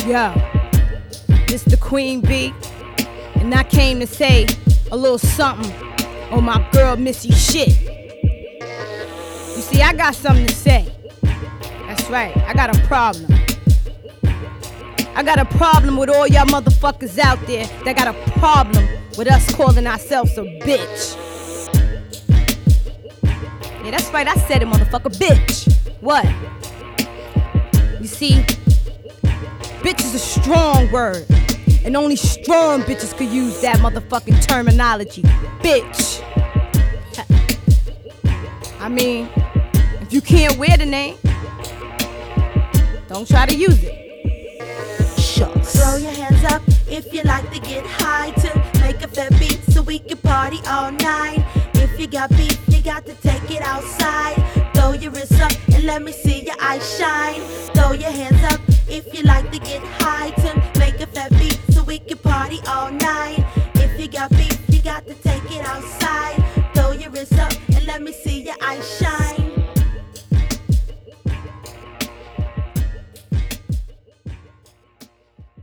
Yo, this the Queen Bee, and I came to say a little something on my girl Missy shit. You see, I got something to say. That's right, I got a problem. I got a problem with all y'all motherfuckers out there that got a problem with us calling ourselves a bitch. Yeah, that's right, I said it, motherfucker, bitch. What? You see, bitch is a strong word, and only strong bitches could use that motherfucking terminology. Bitch. I mean, if you can't wear the name, don't try to use it. Shucks. Throw your hands up if you like to get high, to make a fair beat so we can party all night. If you got beef, you got to take it outside. Throw your wrists up and let me see your eyes shine. Throw your hands up if you like to get high, to make a fair beat so we can party all night. If you got beef, you got to take it outside. Throw your wrists up and let me see your eyes shine.